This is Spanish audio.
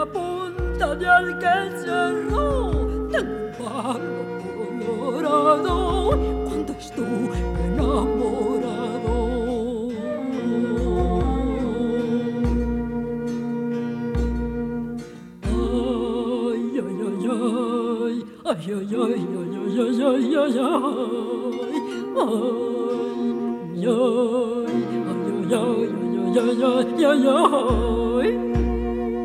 punta de aquel cerro tengo un palo colorado cuando estuve enamorado. Ay, ay, ay, ay, ay, ay, ay, ay, ay, ay, ay, ay, ay, ay, ay, ay, ay.